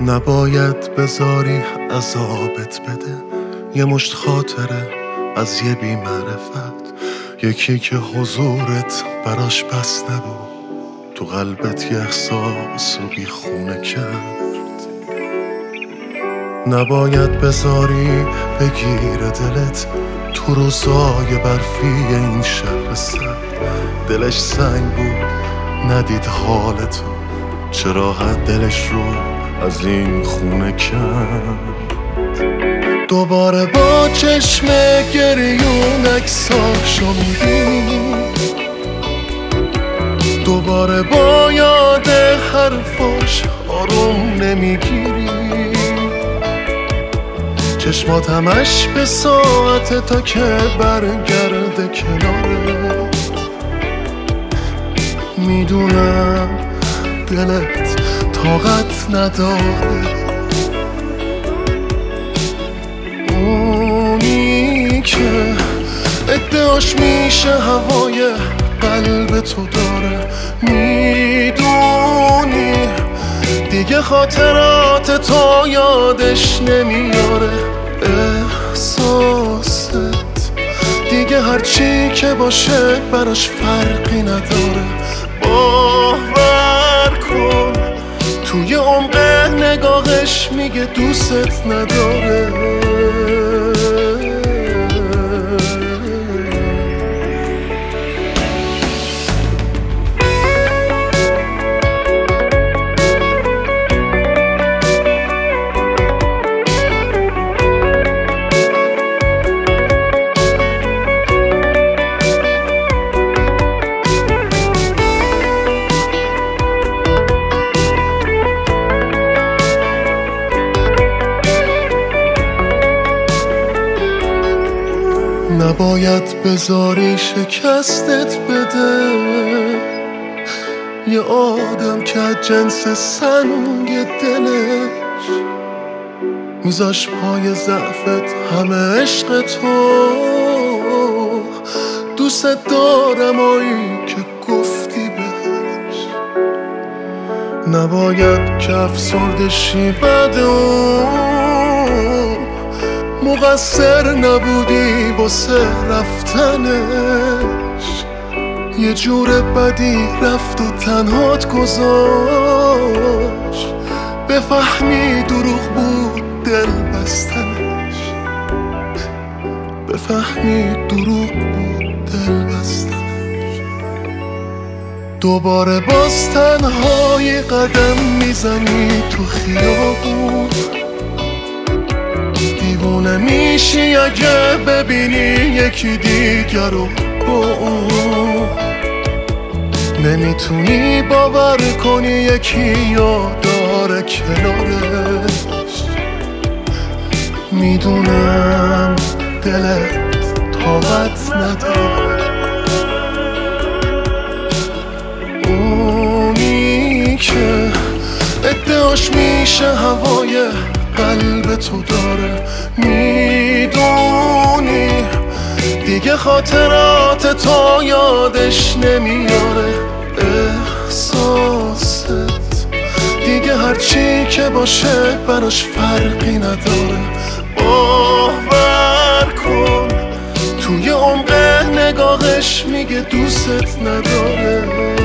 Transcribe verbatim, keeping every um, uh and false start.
نباید بذاری عذابت بده یه مشت خاطره از یه بی معرفت، یکی که حضورت براش بس نبود، تو قلبت یه احساس و بی خونه کرد. نباید بذاری بگیره دلت تو روزای برفی این شهر سرد، دلش سنگ بود ندید حالتو، چه راحت دلش رو از این خونه کرد. دوباره با چشم گریون عکساشو میبینی، دوباره با یاد حرفاش آروم نمیگیری، چشمات همش به ساعت تا که برگرده کنارت. میدونم دلت طاقت نداره، اونی که ادعاش میشه هوای قلب تو داره. میدونی دیگه خاطرات تو یادش نمیاره، احساست دیگه هرچی که باشه براش فرقی نداره. باور کن توی عمق نگاهش میگه دوست نداره. نباید بذاری شکستت بده یه آدم که جنس سنگ دلش، میذاش پای ضعفت همه عشق تو. دوست دارم آیی که گفتی بهش، نباید که افسردشی بعد اون مقصر نبودی واسه رفتنش. یه جور بدی رفت و تنهات گذاشت، بفهمی دروغ بود دل بستنش، بفهمی دروغ بود دل بستنش. دوباره باز تنهایی قدم میزنی تو خیابون، دیوونه میشی اگه ببینی یکی دیگر رو با اون. نمیتونی باور کنی یکی یاد داره کنارش. میدونم دلت طاقت نداره، اونی که ادعاش میشه هوای قلب تو داره. میدونی دیگه خاطرات تو یادش نمیاره، احساست دیگه هرچی که باشه براش فرقی نداره. باور کن توی عمق نگاهش میگه دوست نداره.